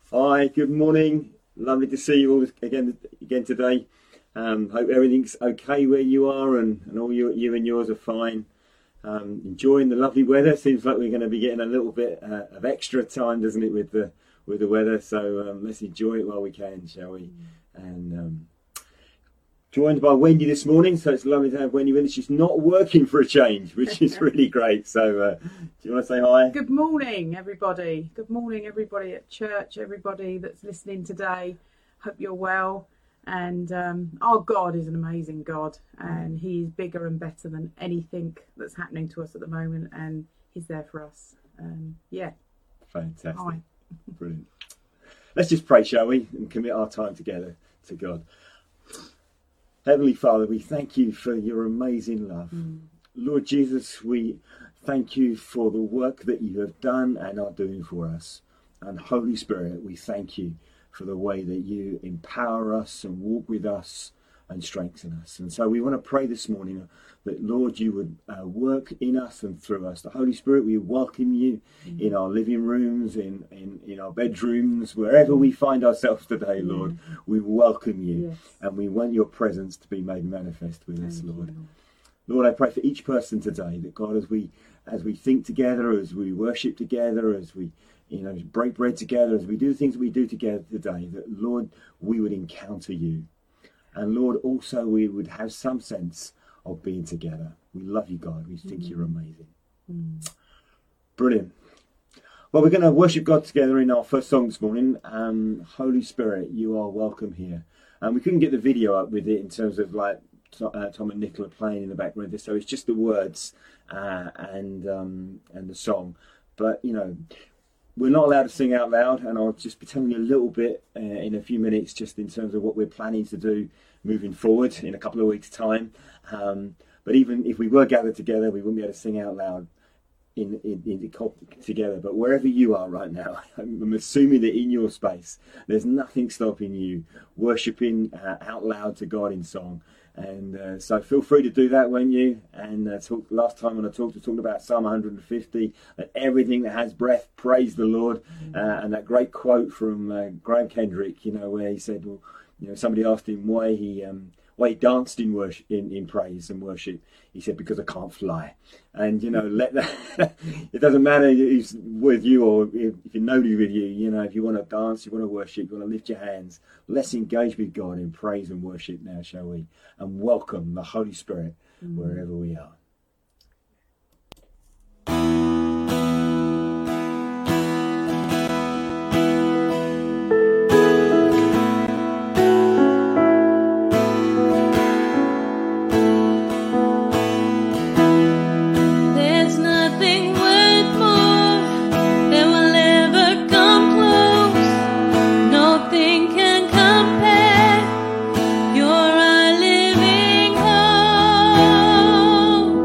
Hi, good morning. Lovely to see you all again today. Hope everything's okay where you are and all you and yours are fine. Enjoying the lovely weather. Seems like we're going to be getting a little bit of extra time, doesn't it, with the weather? So let's enjoy it while we can, shall we? And joined by Wendy this morning, so it's lovely to have Wendy with us. She's not working for a change, which is really great. So do you want to say hi? Good morning, everybody. Good morning, everybody at church, everybody that's listening today. Hope you're well. And our God is an amazing God, and He's bigger and better than anything that's happening to us at the moment, and He's there for us. Yeah. Fantastic. Hi. Brilliant. Let's just pray, shall we, and commit our time together to God. Heavenly Father, we thank you for your amazing love. Lord Jesus, we thank you for the work that you have done and are doing for us. And Holy Spirit, we thank you for the way that you empower us and walk with us and strengthen us. And so we want to pray this morning that, Lord, you would work in us and through us. The Holy Spirit, we welcome you in our living rooms, in our bedrooms, wherever we find ourselves today, Lord. We welcome you, and we want your presence to be made manifest with us, Lord. Lord, I pray for each person today that, God, as we think together, as we worship together, as we break bread together, as we do things we do together today, that, Lord, we would encounter you. And Lord, also we would have some sense of being together. We love you, God. We think you're amazing. Brilliant. Well, we're going to worship God together in our first song this morning. Holy Spirit, you are welcome here. And we couldn't get the video up with it in terms of like Tom and Nicola playing in the background. So it's just the words and the song. But, we're not allowed to sing out loud, and I'll just be telling you a little bit in a few minutes just in terms of what we're planning to do moving forward in a couple of weeks' time. But even if we were gathered together, we wouldn't be able to sing out loud together. But wherever you are right now, I'm assuming that in your space, there's nothing stopping you worshipping out loud to God in song. And so feel free to do that, won't you? And last time when I talked about Psalm 150, that everything that has breath, praise the Lord. And that great quote from Graham Kendrick, where he said, somebody asked him why he danced in worship, in praise and worship. He said, because I can't fly. And, let that, it doesn't matter who's with you or if nobody's with you, if you want to dance, you want to worship, you want to lift your hands, let's engage with God in praise and worship now, shall we? And welcome the Holy Spirit wherever we are. You're a living hope.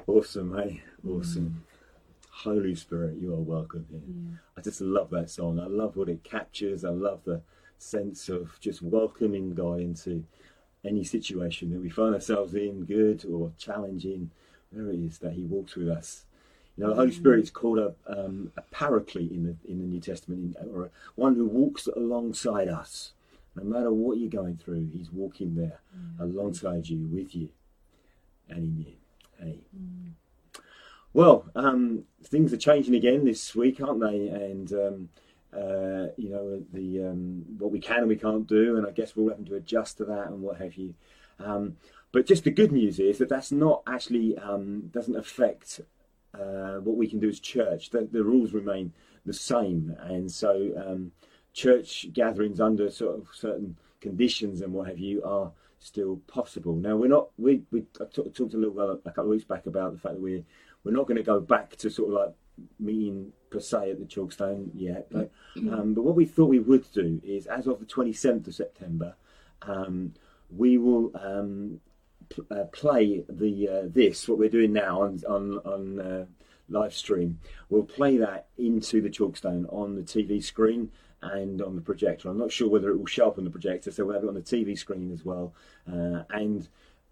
Awesome, hey? Awesome. Holy Spirit, you are welcome here. I just love that song. I love what it captures. I love the sense of just welcoming God into any situation that we find ourselves in, good or challenging. There it is that He walks with us. You know, the Holy Spirit is called a paraclete in the New Testament, or one who walks alongside us. No matter what you're going through, He's walking there alongside you, with you, and in you. Hey. Well, things are changing again this week, aren't they? And you know, the what we can and we can't do, and I guess we're all having to adjust to that and what have you. But just the good news is that that's not actually doesn't affect what we can do as church. The rules remain the same, and so church gatherings under sort of certain conditions and what have you are still possible. Now we're not. I talked a little while, a couple of weeks back, about the fact that we're not going to go back to sort of like meeting per se at the Chalkstone yet. But what we thought we would do is, as of the 27th of September, we will play what we're doing now on live stream. We'll play that into the Chalkstone on the TV screen and on the projector. I'm not sure whether it will show up on the projector, so we'll have it on the TV screen as well. And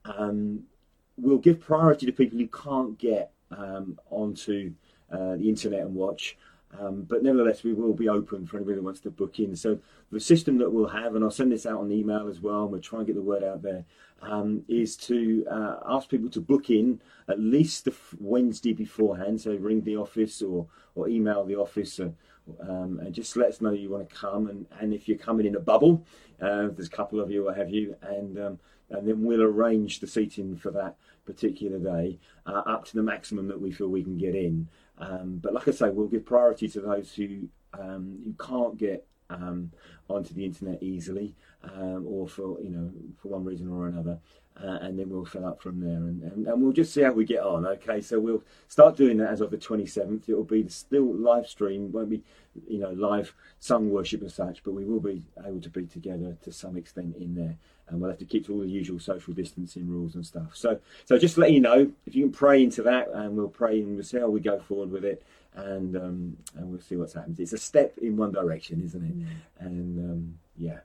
we'll give priority to people who can't get onto the internet and watch. But nevertheless, we will be open for anybody that wants to book in. So the system that we'll have, and I'll send this out on email as well, and we'll try and get the word out there, is to ask people to book in at least the Wednesday beforehand. So ring the office or email the office and just let us know you want to come. And if you're coming in a bubble, there's a couple of you, what have you, and then we'll arrange the seating for that particular day up to the maximum that we feel we can get in. But like I say, we'll give priority to those who can't get onto the internet easily, or for one reason or another, and then we'll fill up from there, and we'll just see how we get on. Okay, so we'll start doing that as of the 27th. It'll be still live stream, won't be live sung worship as such, but we will be able to be together to some extent in there, and we'll have to keep to all the usual social distancing rules and stuff. So just to let you know, if you can pray into that, and we'll pray and we'll see how we go forward with it, and we'll see what's happened. It's a step in one direction, isn't it? And yeah.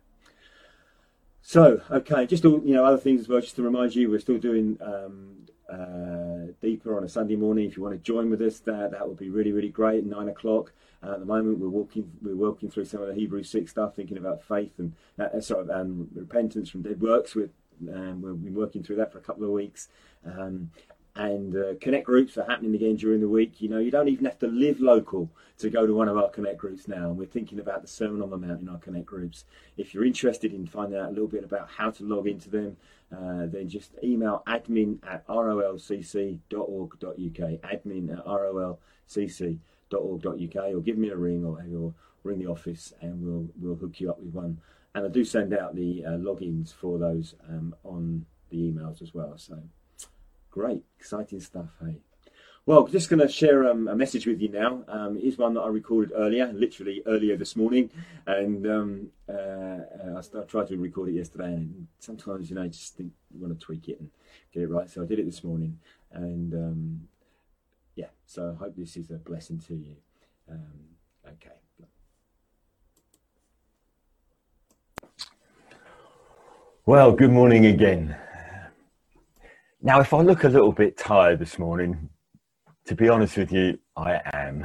So okay, just all other things as well. Just to remind you, we're still doing Deeper on a Sunday morning. If you want to join with us, that would be really, really great. At 9 o'clock. At the moment, we're working through some of the Hebrews 6 stuff, thinking about faith and repentance from dead works. We've been working through that for a couple of weeks. And Connect groups are happening again during the week. You don't even have to live local to go to one of our Connect groups now. And we're thinking about the Sermon on the Mount in our Connect groups. If you're interested in finding out a little bit about how to log into them, then just email admin@rolcc.org.uk, admin@rolcc.org.uk, or give me a ring or ring the office, and we'll hook you up with one. And I do send out the logins for those on the emails as well. So great, exciting stuff, hey. Well, just going to share a message with you now. It is one that I recorded literally earlier this morning, and I tried to record it yesterday, and sometimes, you just think you want to tweak it and get it right. So I did it this morning, and yeah, so I hope this is a blessing to you. Okay. Well, good morning again. Now, if I look a little bit tired this morning, to be honest with you, I am.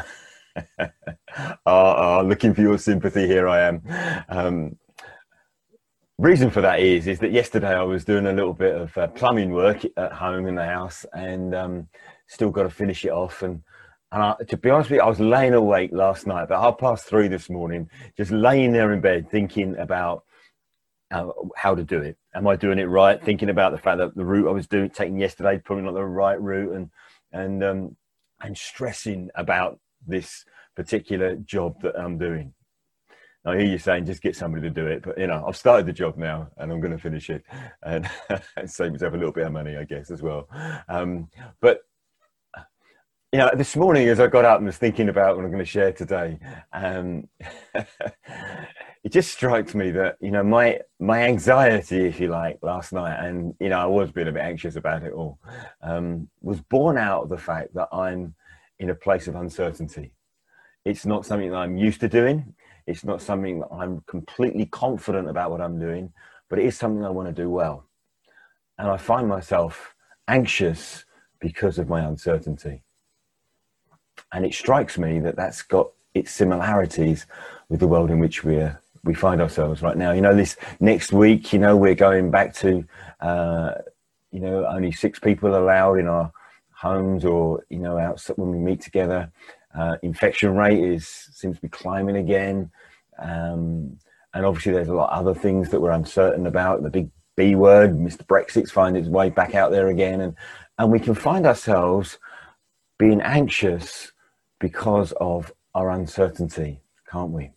Looking for your sympathy, here I am. Reason for that is that yesterday I was doing a little bit of plumbing work at home in the house, and still got to finish it off. And to be honest with you, I was laying awake last night, about 3:30 this morning, just laying there in bed thinking about how to do it. Am I doing it right? Thinking about the fact that the route I was taking yesterday probably not the right route, and stressing about this particular job that I'm doing. I hear you saying just get somebody to do it, but I've started the job now and I'm going to finish it and save myself a little bit of money, I guess, as well. But this morning as I got up and was thinking about what I'm going to share today, it just strikes me that, my anxiety, if you like, last night, and, I was being a bit anxious about it all, was born out of the fact that I'm in a place of uncertainty. It's not something that I'm used to doing. It's not something that I'm completely confident about what I'm doing, but it is something I want to do well. And I find myself anxious because of my uncertainty. And it strikes me that that's got its similarities with the world in which we find ourselves right now. This next week, we're going back to, only 6 people allowed in our homes or, outside when we meet together. Infection rate seems to be climbing again. And obviously there's a lot of other things that we're uncertain about. The big B word, Mr. Brexit's finding its way back out there again. And we can find ourselves being anxious because of our uncertainty, can't we?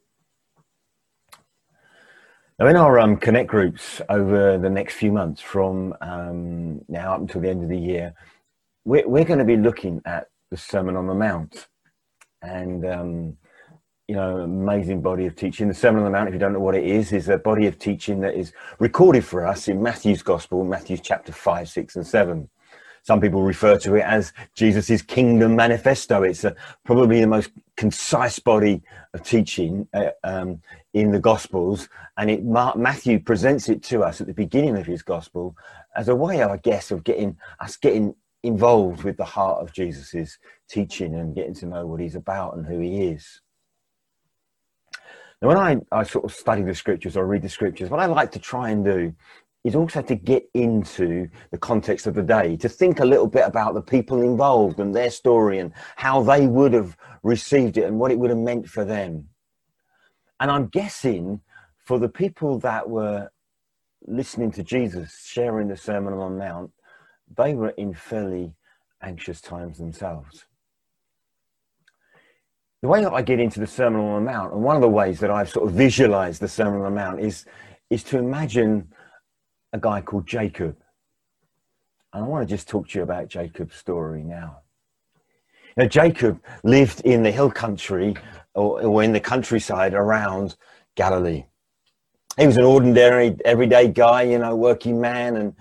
Now, in our Connect groups over the next few months, from now up until the end of the year, we're going to be looking at the Sermon on the Mount. And, amazing body of teaching. The Sermon on the Mount, if you don't know what it is a body of teaching that is recorded for us in Matthew's Gospel, Matthew chapter 5, 6 and 7. Some people refer to it as Jesus's Kingdom Manifesto. It's probably the most concise body of teaching in the Gospels. And Matthew presents it to us at the beginning of his Gospel as a way, I guess, of getting involved with the heart of Jesus's teaching and getting to know what he's about and who he is. Now, when I sort of study the scriptures or read the scriptures, what I like to try and do is also to get into the context of the day, to think a little bit about the people involved and their story and how they would have received it and what it would have meant for them. And I'm guessing for the people that were listening to Jesus sharing the Sermon on the Mount, they were in fairly anxious times themselves. The way that I get into the Sermon on the Mount, and one of the ways that I've sort of visualized the Sermon on the Mount is to imagine a guy called Jacob. And I want to just talk to you about Jacob's story now. Jacob lived in the hill country or in the countryside around Galilee. He was an ordinary, everyday guy, working man,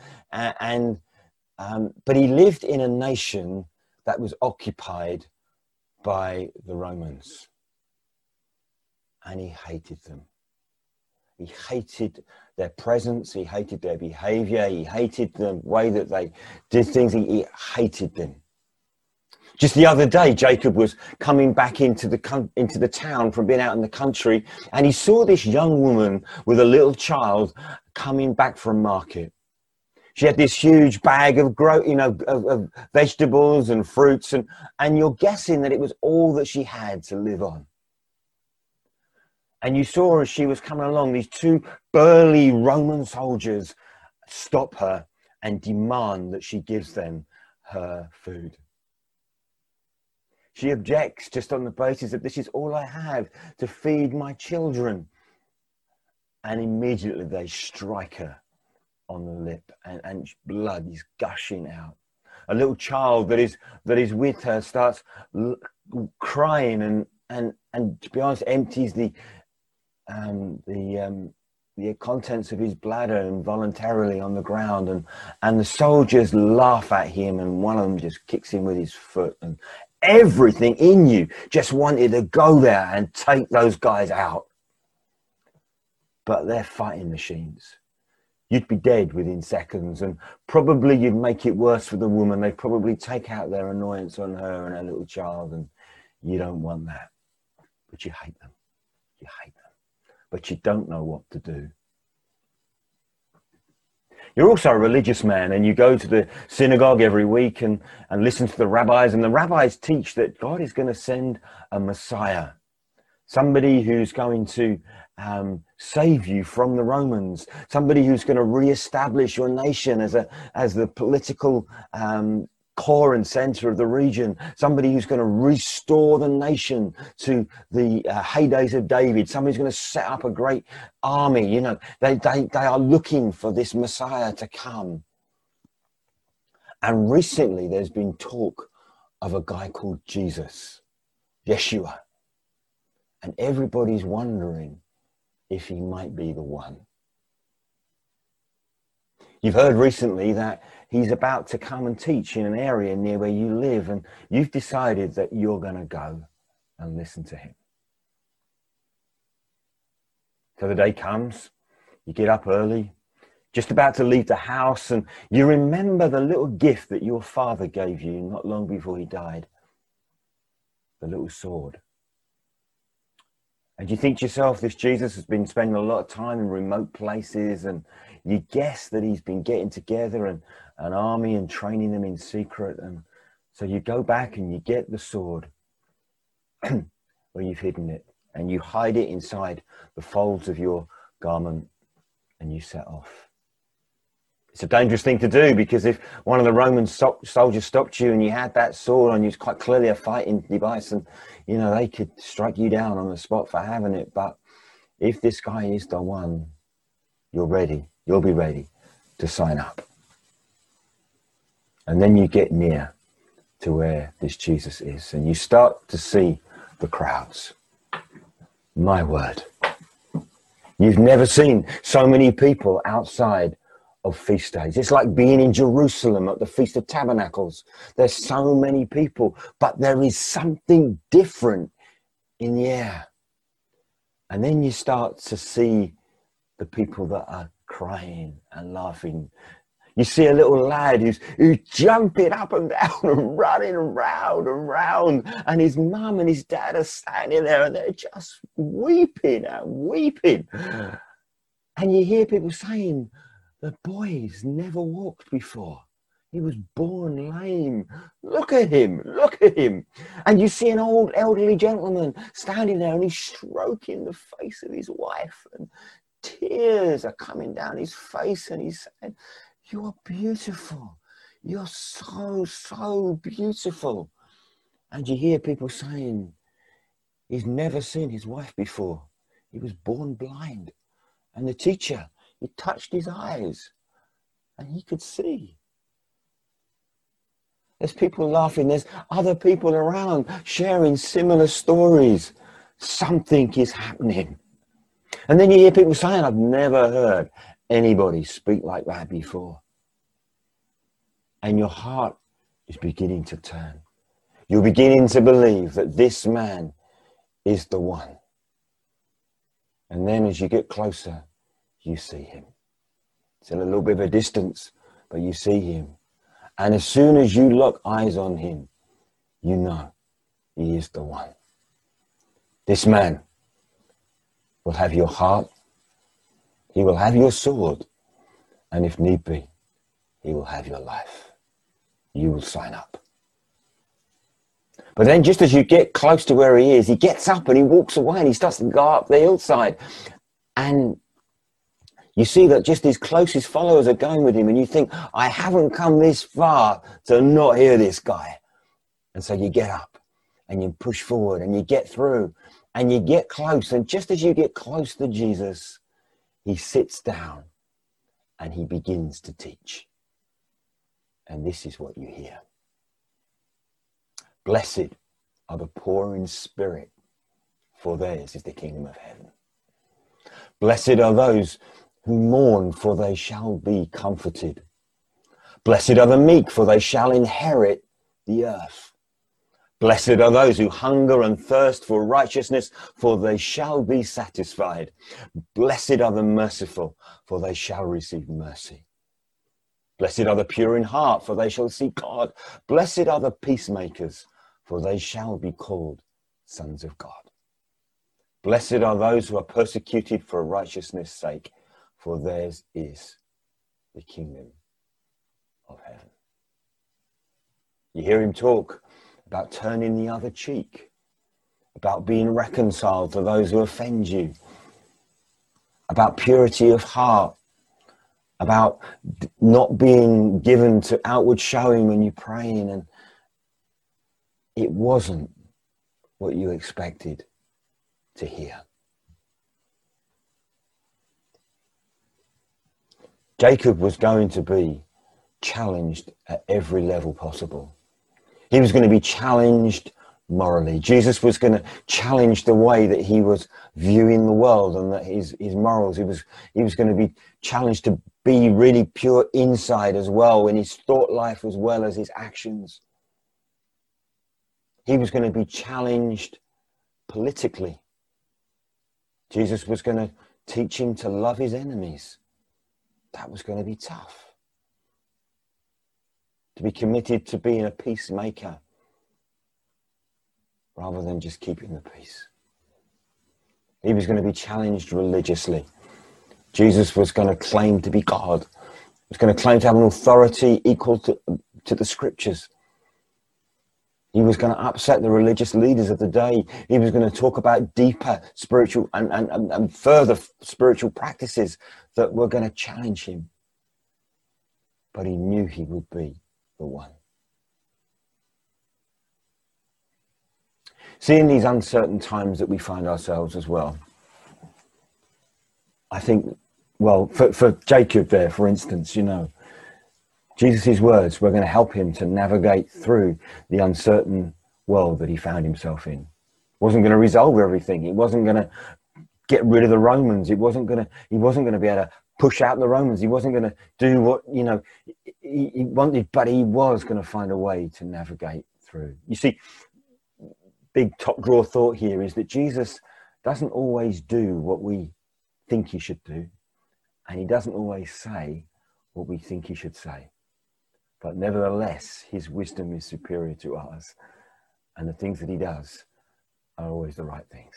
but he lived in a nation that was occupied by the Romans, and he hated them. He hated their presence, he hated their behavior, he hated the way that they did things, he hated them. Just the other day, Jacob was coming back into the town from being out in the country, and he saw this young woman with a little child coming back from market. She had this huge bag of vegetables and fruits, and you're guessing that it was all that she had to live on. And you saw as she was coming along, these 2 burly Roman soldiers stop her and demand that she gives them her food. She objects just on the basis that this is all I have to feed my children. And immediately they strike her on the lip, and blood is gushing out. A little child that is with her starts crying and to be honest, empties the contents of his bladder involuntarily on the ground, and the soldiers laugh at him, and one of them just kicks him with his foot, and everything in you just wanted to go there and take those guys out. But they're fighting machines. You'd be dead within seconds, and probably you'd make it worse for the woman. They'd probably take out their annoyance on her and her little child, and you don't want that. But you hate them. You hate them. But you don't know what to do. You're also a religious man, and you go to the synagogue every week and listen to the rabbis, and the rabbis teach that God is going to send a Messiah, somebody who's going to save you from the Romans, somebody who's going to reestablish your nation as the political core and center of the region, somebody who's going to restore the nation to the heydays of David, somebody's going to set up a great army. They are looking for this Messiah to come. And recently there's been talk of a guy called Jesus, Yeshua. And everybody's wondering, if he might be the one. You've heard recently that he's about to come and teach in an area near where you live, and you've decided that you're going to go and listen to him. So the day comes, you get up early, just about to leave the house, and you remember the little gift that your father gave you not long before he died, the little sword. And you think to yourself, this Jesus has been spending a lot of time in remote places, and you guess that he's been getting together an army and training them in secret. And so you go back and you get the sword where you've hidden it, and you hide it inside the folds of your garment, and you set off. It's a dangerous thing to do, because if one of the Roman soldiers stopped you and you had that sword on you, it's quite clearly a fighting device, and you know they could strike you down on the spot for having it. But if this guy is the one, you're ready. You'll be ready to sign up. And then you get near to where this Jesus is, and you start to see the crowds. My word. You've never seen so many people outside of feast days. It's like being in Jerusalem at the Feast of Tabernacles. There's so many people, but there is something different in the air. And then you start to see the people that are crying and laughing. You see a little lad who's jumping up and down and running around, and his mum and his dad are standing there and they're just weeping and weeping. And you hear people saying, the boy's never walked before. He was born lame. Look at him, look at him. And you see an old elderly gentleman standing there, and he's stroking the face of his wife, and tears are coming down his face, and he's saying, you are beautiful. You're so, so beautiful. And you hear people saying, he's never seen his wife before. He was born blind. And the teacher, he touched his eyes and he could see. There's people laughing. There's other people around sharing similar stories. Something is happening. And then you hear people saying, I've never heard anybody speak like that before. And your heart is beginning to turn. You're beginning to believe that this man is the one. And then as you get closer, you see him. It's in a little bit of a distance, but you see him. And as soon as you lock eyes on him, you know he is the one. This man will have your heart. He will have your sword. And if need be, he will have your life. You will sign up. But then just as you get close to where he is, he gets up and he walks away and he starts to go up the hillside. And you see that just his closest followers are going with him, and you think, I haven't come this far to not hear this guy. And so you get up and you push forward and you get through and you get close. And just as you get close to Jesus, he sits down and he begins to teach. And this is what you hear. Blessed are the poor in spirit, for theirs is the kingdom of heaven. Blessed are those who mourn, for they shall be comforted. Blessed are the meek, for they shall inherit the earth. Blessed are those who hunger and thirst for righteousness, for they shall be satisfied. Blessed are the merciful, for they shall receive mercy. Blessed are the pure in heart, for they shall see God. Blessed are the peacemakers, for they shall be called sons of God. Blessed are those who are persecuted for righteousness' sake, for theirs is the kingdom of heaven. You hear him talk about turning the other cheek, about being reconciled to those who offend you, about purity of heart, about not being given to outward showing when you're praying. And it wasn't what you expected to hear. Jacob was going to be challenged at every level possible. He was going to be challenged morally. Jesus was going to challenge the way that he was viewing the world and that his morals. He was going to be challenged to be really pure inside as well, in his thought life as well as his actions. He was going to be challenged politically. Jesus was going to teach him to love his enemies. That was going to be tough. To be committed to being a peacemaker rather than just keeping the peace. He was going to be challenged religiously. Jesus was going to claim to be God. He was going to claim to have an authority equal to the scriptures. He was going to upset the religious leaders of the day. He was going to talk about deeper spiritual and further spiritual practices that were going to challenge him. But he knew he would be the one. See, in these uncertain times that we find ourselves as well, I think, well, for Jacob there, for instance, you know, Jesus' words were going to help him to navigate through the uncertain world that he found himself in. It wasn't going to resolve everything. It wasn't going to get rid of the Romans. He wasn't going to be able to push out the Romans. He wasn't going to do what, you know, he wanted, but he was going to find a way to navigate through. You see, big top drawer thought here is that Jesus doesn't always do what we think he should do, and he doesn't always say what we think he should say. But nevertheless, his wisdom is superior to ours, and the things that he does are always the right things.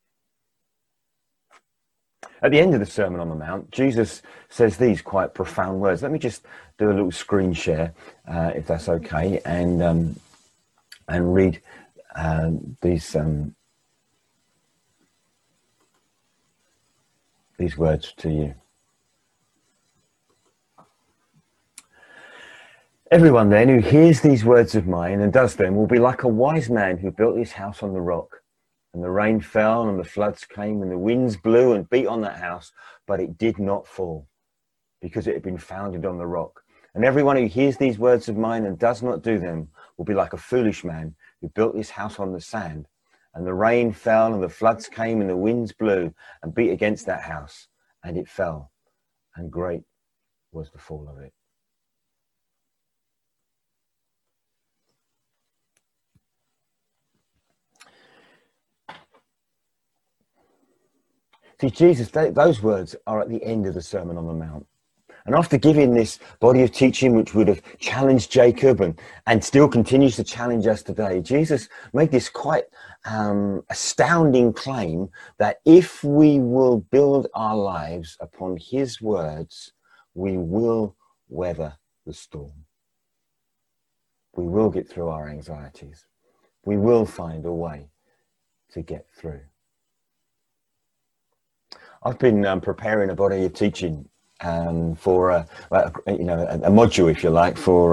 At the end of the Sermon on the Mount, Jesus says these quite profound words. Let me just do a little screen share, if that's okay, and read these words to you. Everyone then who hears these words of mine and does them will be like a wise man who built his house on the rock. And the rain fell and the floods came and the winds blew and beat on that house, but it did not fall because it had been founded on the rock. And everyone who hears these words of mine and does not do them will be like a foolish man who built his house on the sand. And the rain fell and the floods came and the winds blew and beat against that house, and it fell, and great was the fall of it. See, Jesus, those words are at the end of the Sermon on the Mount. And after giving this body of teaching, which would have challenged Jacob and still continues to challenge us today, Jesus made this quite astounding claim that if we will build our lives upon his words, we will weather the storm. We will get through our anxieties. We will find a way to get through. I've been preparing a body of teaching for a module, if you like, for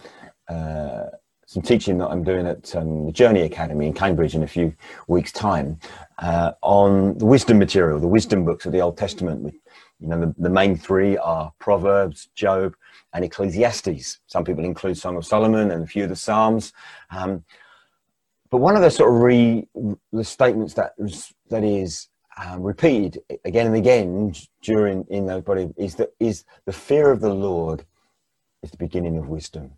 some teaching that I'm doing at the Journey Academy in Cambridge in a few weeks' time on the wisdom material, the wisdom books of the Old Testament. You know, the main three are Proverbs, Job, and Ecclesiastes. Some people include Song of Solomon and a few of the Psalms. But one of the sort of the statements that is repeated again and again in those body is the fear of the Lord is the beginning of wisdom.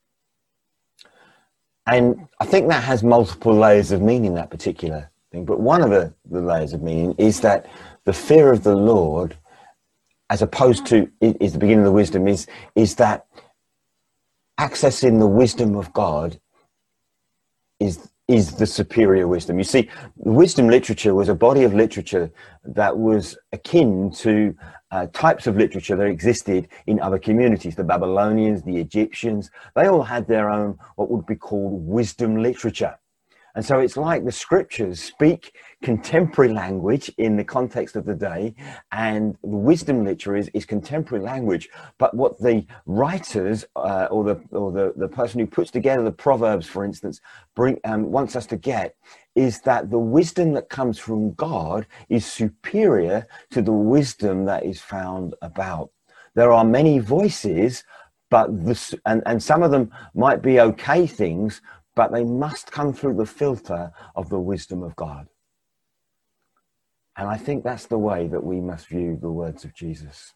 And I think that has multiple layers of meaning, that particular thing. But one of the layers of meaning is that the fear of the Lord, as opposed to is the beginning of the wisdom, is that accessing the wisdom of God is the superior wisdom. You see, wisdom literature was a body of literature that was akin to types of literature that existed in other communities. The Babylonians, the Egyptians, they all had their own, what would be called wisdom literature. And so it's like the scriptures speak contemporary language in the context of the day, and the wisdom literature is contemporary language. But what the writers or the person who puts together the Proverbs, for instance, wants us to get is that the wisdom that comes from God is superior to the wisdom that is found about. There are many voices, but and some of them might be okay things, but they must come through the filter of the wisdom of God. And I think that's the way that we must view the words of Jesus.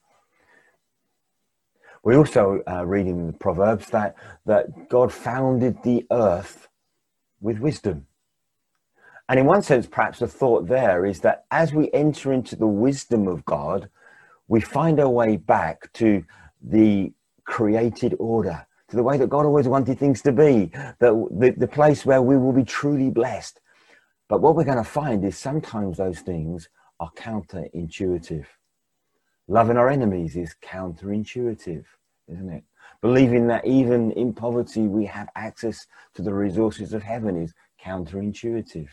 We also read in the Proverbs that God founded the earth with wisdom. And in one sense, perhaps the thought there is that as we enter into the wisdom of God, we find our way back to the created order, to the way that God always wanted things to be, the place where we will be truly blessed. But what we're going to find is sometimes those things are counterintuitive. Loving our enemies is counterintuitive, isn't it? Believing that even in poverty we have access to the resources of heaven is counterintuitive.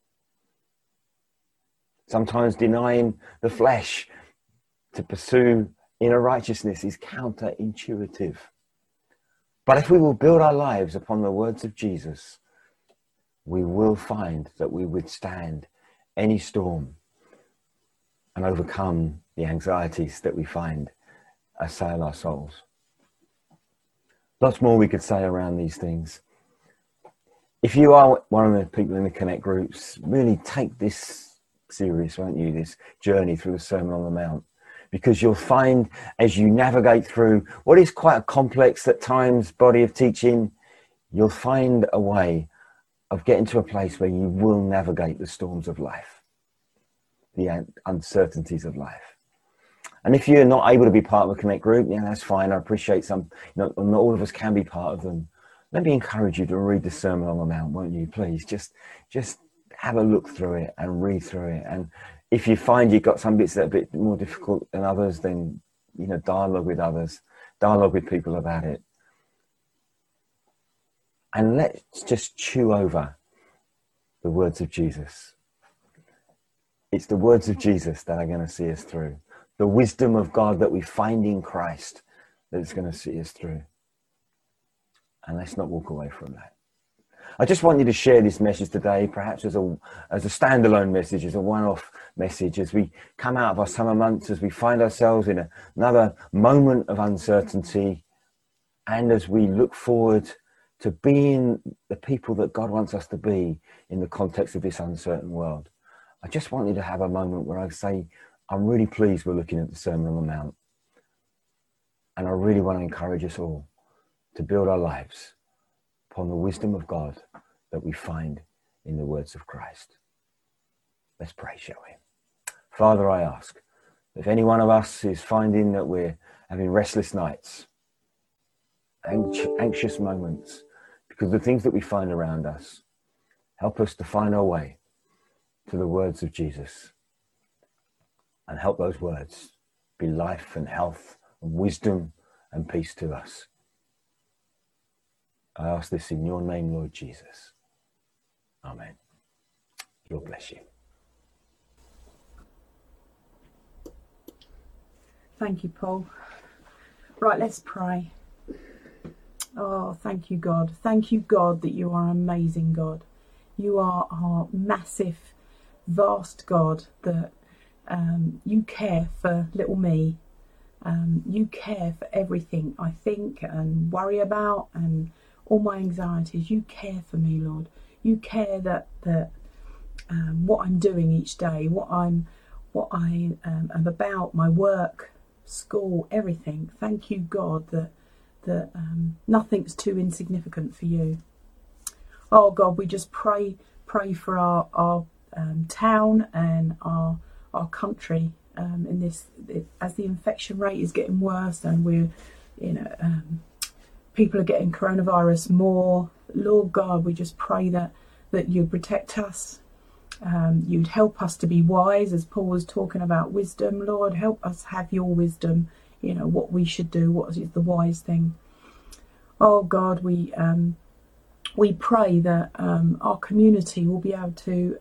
Sometimes denying the flesh to pursue inner righteousness is counterintuitive. But if we will build our lives upon the words of Jesus, we will find that we withstand any storm and overcome the anxieties that we find assail our souls. Lots more we could say around these things. If you are one of the people in the Connect groups, really take this serious, won't you, this journey through the Sermon on the Mount, because you'll find as you navigate through what is quite a complex at times body of teaching, you'll find a way of getting to a place where you will navigate the storms of life, the uncertainties of life. And if you're not able to be part of a Connect group, yeah, that's fine. I appreciate some, not all of us can be part of them. Let me encourage you to read the Sermon on the Mount, won't you, please? Just have a look through it and read through it. And if you find you've got some bits that are a bit more difficult than others, then, dialogue with others, dialogue with people about it. And let's just chew over the words of Jesus. It's the words of Jesus that are going to see us through. The wisdom of God that we find in Christ that is going to see us through. And let's not walk away from that. I just want you to share this message today, perhaps as a standalone message, as a one-off message, as we come out of our summer months, as we find ourselves in another moment of uncertainty, and as we look forward to being the people that God wants us to be in the context of this uncertain world. I just want you to have a moment where I say, I'm really pleased we're looking at the Sermon on the Mount. And I really want to encourage us all to build our lives upon the wisdom of God that we find in the words of Christ. Let's pray, shall we? Father, I ask, if any one of us is finding that we're having restless nights, anxious moments, because of the things that we find around us, help us to find our way to the words of Jesus and help those words be life and health and wisdom and peace to us. I ask this in your name, Lord Jesus. Amen. Lord bless you. Thank you, Paul. Right, let's pray. Oh, thank you, God. Thank you, God, that you are an amazing God. You are our massive, vast God, that you care for little me. You care for everything I think and worry about and all my anxieties. You care for me, Lord. You care that what I'm doing each day, what I am about, my work, school, everything. Thank you, God, that nothing's too insignificant for you. Oh God, we just pray for our town and our country in this, as the infection rate is getting worse and we're people are getting coronavirus more. Lord God, we just pray that you protect us. You'd help us to be wise, as Paul was talking about wisdom. Lord, help us have your wisdom, what we should do, what is the wise thing. Oh God, we pray that our community will be able to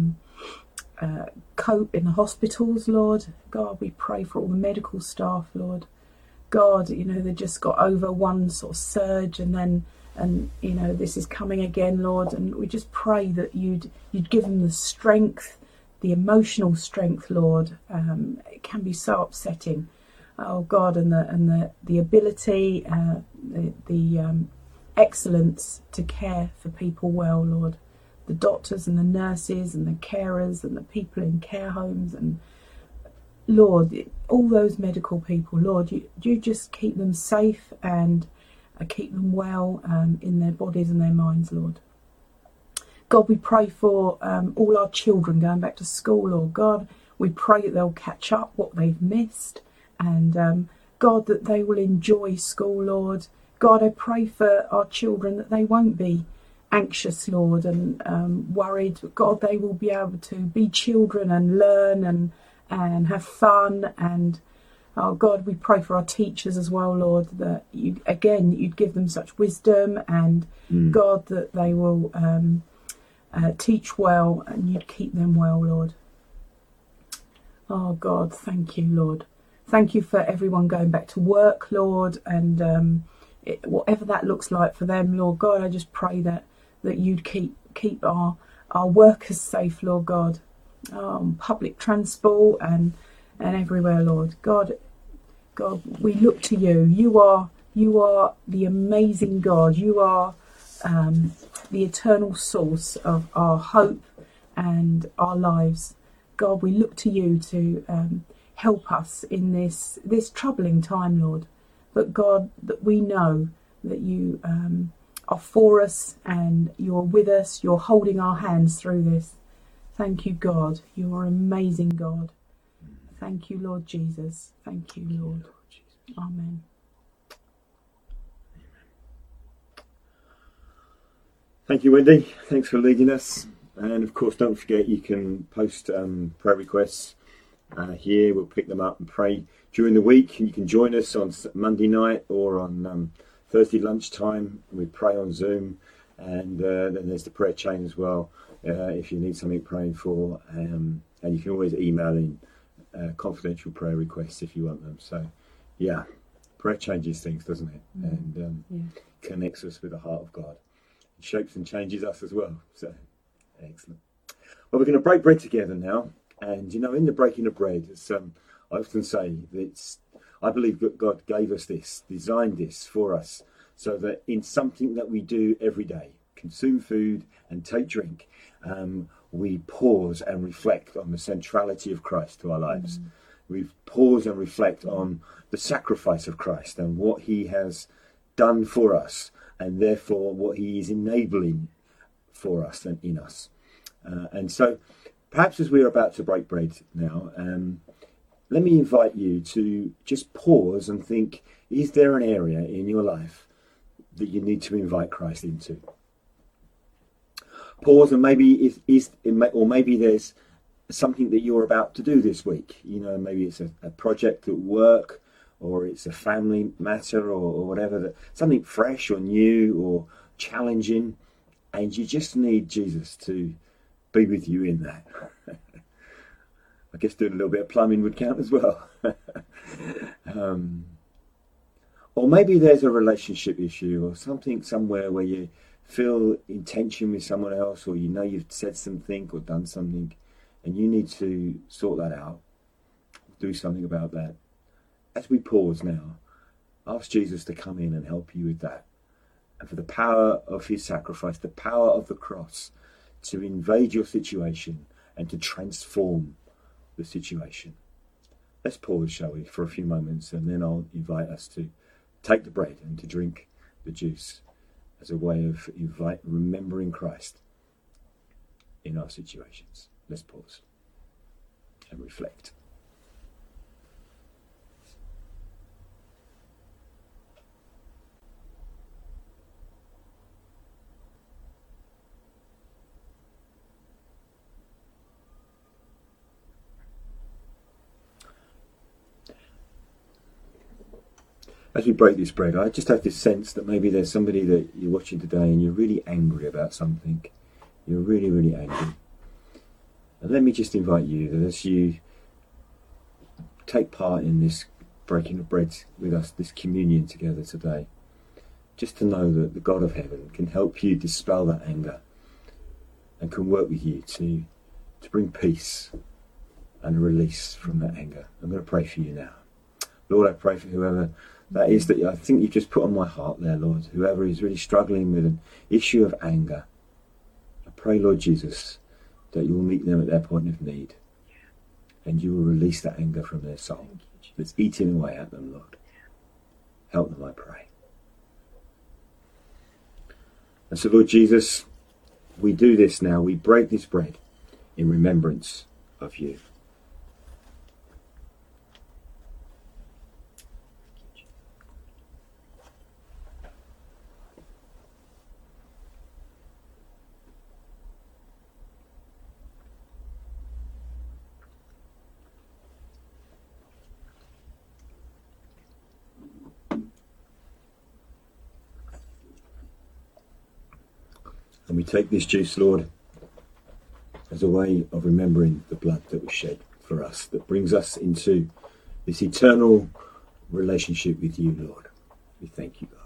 cope in the hospitals, Lord. God, we pray for all the medical staff, Lord. God, they just got over one sort of surge and this is coming again, Lord. And we just pray that you'd give them the strength, the emotional strength, Lord. It can be so upsetting. Oh God, and the ability, the excellence to care for people well, Lord. The doctors and the nurses and the carers and the people in care homes, and Lord, all those medical people, Lord, you just keep them safe and keep them well in their bodies and their minds, Lord. God, we pray for all our children going back to school, Lord God. We pray that they'll catch up what they've missed, and God, that they will enjoy school, Lord. God, I pray for our children that they won't be anxious, Lord, and worried. God, they will be able to be children and learn and have fun. And oh God, we pray for our teachers as well, Lord, that you'd give them such wisdom, and God, that they will teach well, and you'd keep them well, Lord. Oh God, thank you, Lord. Thank you for everyone going back to work, Lord, and whatever that looks like for them, Lord God, I just pray that you'd keep our workers safe, Lord God, public transport and everywhere, Lord. God, we look to you. You are the amazing God. You are the eternal source of our hope and our lives. God, we look to you to help us in this troubling time, Lord. But God, that we know that you are for us and you're with us. You're holding our hands through this. Thank you, God. You are amazing, God. Thank you, Lord Jesus. Thank you, Lord. Amen. Thank you, Wendy. Thanks for leading us. And of course, don't forget you can post prayer requests here. We'll pick them up and pray during the week. You can join us on Monday night or on Thursday lunchtime. We pray on Zoom, and then there's the prayer chain as well if you need something praying for. And you can always email in confidential prayer requests if you want them. So, yeah, prayer changes things, doesn't it? And connects us with the heart of God. It shapes and changes us as well. So, excellent. Well, we're going to break bread together now. And, you know, in the breaking of bread, as I often say, I believe that God gave us this, designed this for us, so that in something that we do every day, consume food and take drink, we pause and reflect on the centrality of Christ to our lives. We pause and reflect on the sacrifice of Christ and what he has done for us, and therefore what he is enabling for us and in us. And so perhaps as we're about to break bread now, let me invite you to just pause and think, is there an area in your life that you need to invite Christ into? Pause, and maybe maybe there's something that you're about to do this week. You know, maybe it's a project at work, or it's a family matter, or whatever, something fresh or new or challenging, and you just need Jesus to be with you in that. I guess doing a little bit of plumbing would count as well. Or maybe there's a relationship issue or something somewhere where you feel in tension with someone else, or you know you've said something or done something and you need to sort that out, do something about that. As we pause now, ask Jesus to come in and help you with that, and for the power of his sacrifice, the power of the cross, to invade your situation and to transform the situation. Let's pause, shall we, for a few moments, and then I'll invite us to take the bread and to drink the juice as a way of remembering Christ in our situations. Let's pause and reflect. As we break this bread, I just have this sense that maybe there's somebody that you're watching today and you're really angry about something. You're really, really angry. And let me just invite you that as you take part in this breaking of bread with us, this communion together today, just to know that the God of heaven can help you dispel that anger and can work with you to bring peace and release from that anger. I'm going to pray for you now. Lord, I pray for whoever that is that I think you've just put on my heart there, Lord. Whoever is really struggling with an issue of anger, I pray, Lord Jesus, that you will meet them at their point of need. And you will release that anger from their soul that's eating away at them, Lord. Help them, I pray. And so, Lord Jesus, we do this now. We break this bread in remembrance of you. And we take this juice, Lord, as a way of remembering the blood that was shed for us, that brings us into this eternal relationship with you, Lord. We thank you,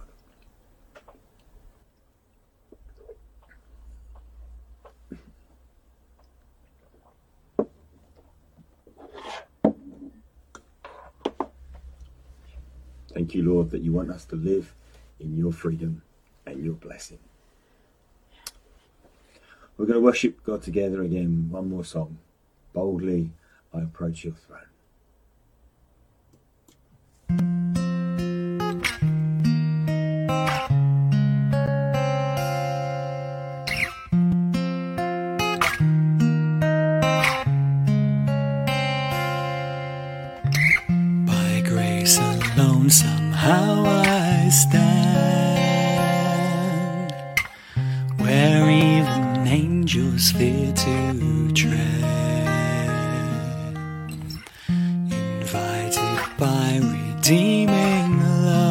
God. Thank you, Lord, that you want us to live in your freedom and your blessing. We're going to worship God together again. One more song. Boldly I approach your throne. By grace alone somehow I stand, where even angels fear to tread, invited by redeeming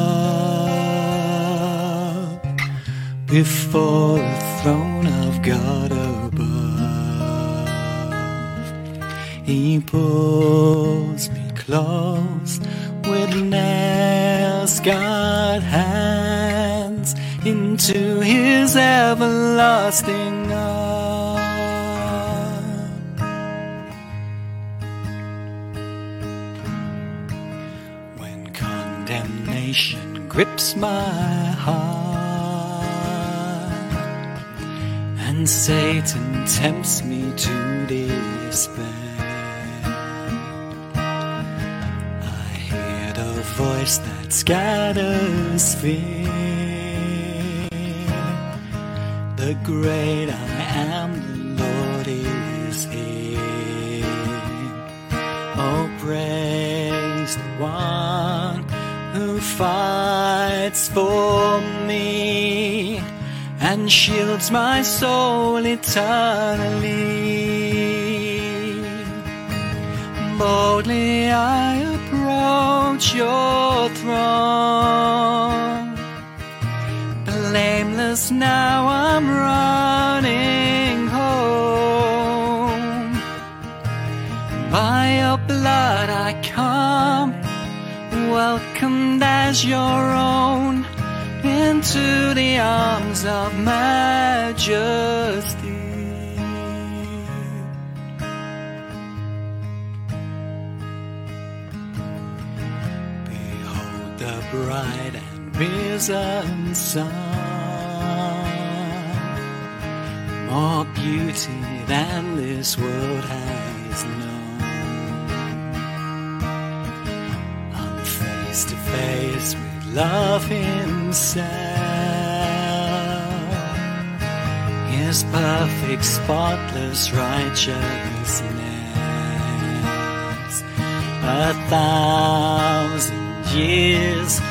love before the throne of God above. He pulls me close with nail-scarred hands into his everlasting arms. When condemnation grips my heart and Satan tempts me to despair, I hear the voice that scatters fear. The great I am, the Lord is here. Oh, praise the one who fights for me and shields my soul eternally. Boldly I approach your throne. Blameless now I'm running home. By your blood I come, welcomed as your own, into the arms of majesty. Behold the bright and risen sun, more beauty than this world has known. I'm face to face with love himself, his perfect spotless righteousness. 1,000 years,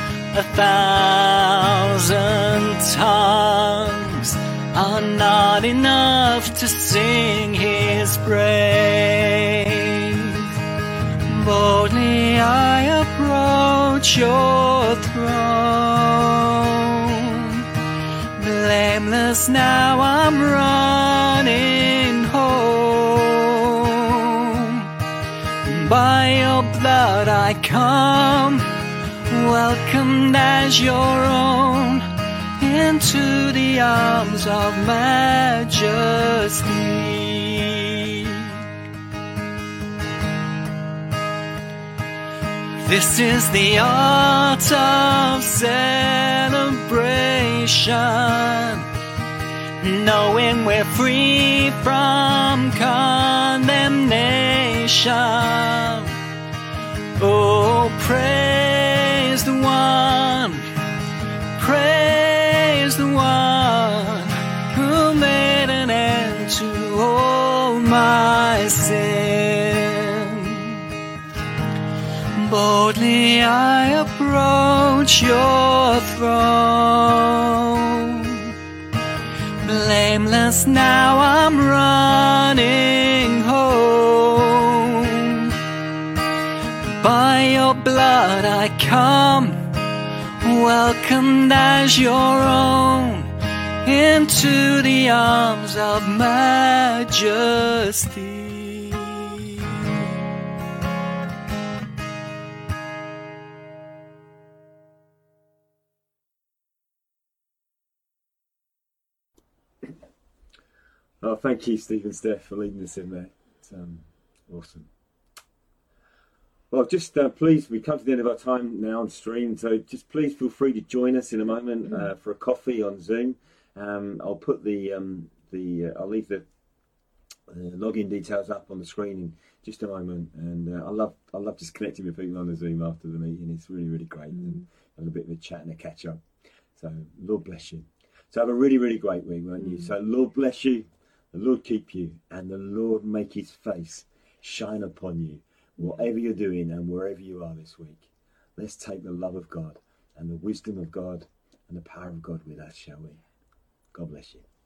1,000 tongues are not enough to sing his praise. Boldly I approach your throne. Blameless now I'm running home. By your blood I come, welcomed as your own, into the arms of majesty. This is the art of celebration, knowing we're free from condemnation. Oh, praise the one who made an end to all my sin. Boldly I approach your throne. Blameless now I'm running home. By your blood I come, welcomed as your own, into the arms of majesty. Oh, thank you, Steve and Steph, for leading us in there. It's awesome. Well, just please, we come to the end of our time now on stream, so just please feel free to join us in a moment for a coffee on Zoom. I'll put I'll leave the login details up on the screen in just a moment, and I love just connecting with people on the Zoom after the meeting. It's really, really great, and have a bit of a chat and a catch up. So Lord bless you. So have a really, really great week, won't you? So Lord bless you, the Lord keep you, and the Lord make his face shine upon you, whatever you're doing and wherever you are this week. Let's take the love of God and the wisdom of God and the power of God with us, shall we? God bless you.